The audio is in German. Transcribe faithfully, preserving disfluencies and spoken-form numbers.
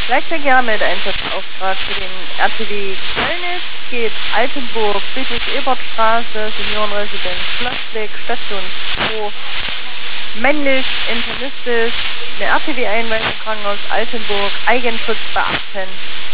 Gleichzeitig haben wir den Einsatzauftrag für den R T W Kölnitz, geht Altenburg, Friedrich-Ebert-Straße, Seniorenresidenz Schlossweg, Station zwei, männlich, internistisch, eine R T W-Einweisung, Krankenhaus Altenburg, Eigenschutz beachten.